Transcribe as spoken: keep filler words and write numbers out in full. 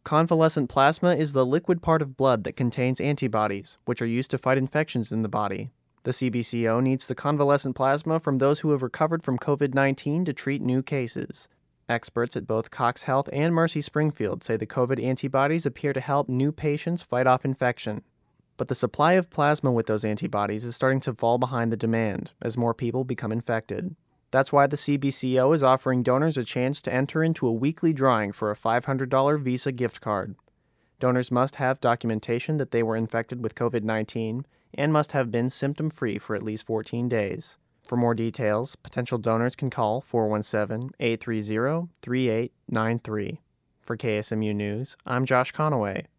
Convalescent plasma is the liquid part of blood that contains antibodies, which are used to fight infections in the body. The C B C O needs the convalescent plasma from those who have recovered from covid nineteen to treat new cases. Experts at both Cox Health and Mercy Springfield say the COVID antibodies appear to help new patients fight off infection. But the supply of plasma with those antibodies is starting to fall behind the demand as more people become infected. That's why the C B C O is offering donors a chance to enter into a weekly drawing for a five hundred dollars Visa gift card. Donors must have documentation that they were infected with covid nineteen and must have been symptom-free for at least fourteen days. For more details, potential donors can call four one seven, eight three zero, three eight nine three. For K S M U News, I'm Josh Conaway.